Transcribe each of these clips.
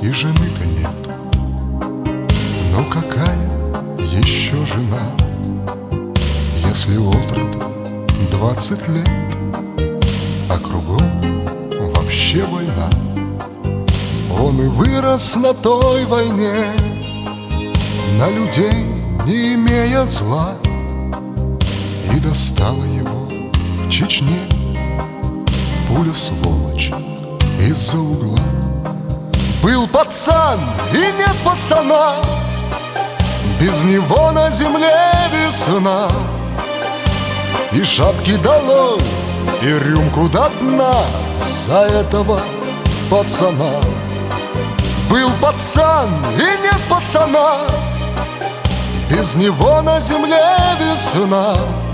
и жены-то нет. Но какая еще жена, если от роду 20 лет, а кругом вообще война? Он и вырос на той войне, на людей не имея зла, и достала его в Чечне пуля, сволочь, из-за угла. Был пацан и нет пацана, без него на земле весна. И шапки долой, и рюмку до дна за этого пацана. Был пацан и нет пацана, без него на земле весна.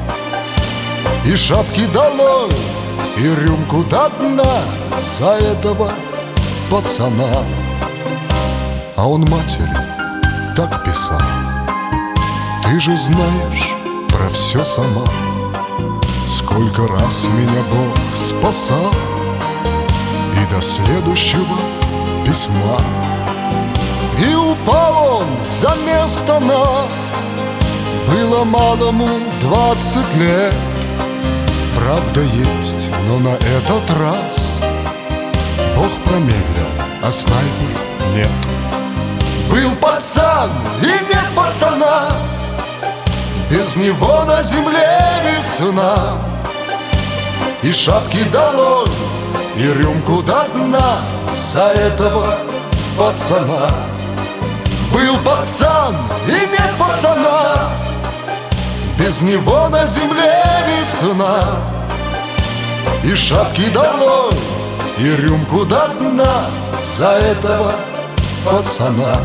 И шапки долой, и рюмку до дна за этого пацана. А он матери так писал: ты же знаешь про все сама, сколько раз меня Бог спасал. И до следующего письма. И упал он за место нас, было малому 20 лет. Правда есть, но на этот раз Бог промедлил, а снайпер нет. Был пацан и нет пацана, без него на земле весна. И шапки долой, и рюмку до дна за этого пацана. Был пацан и нет пацана, без него на земле весна. И шапки долой, и рюмку до дна за этого пацана.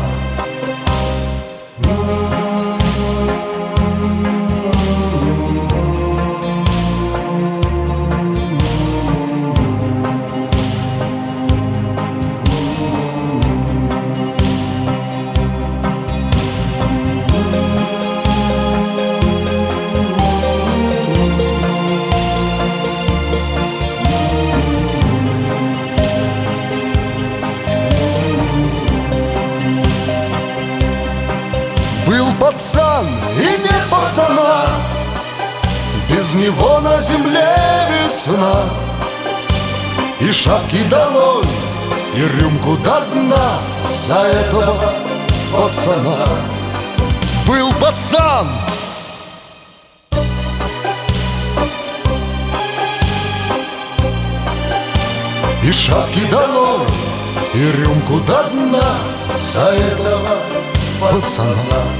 Был пацан и нет пацана, без него на земле весна. И шапки долой, и рюмку до дна за этого пацана. Был пацан! И шапки долой, и рюмку до дна за этого пацана.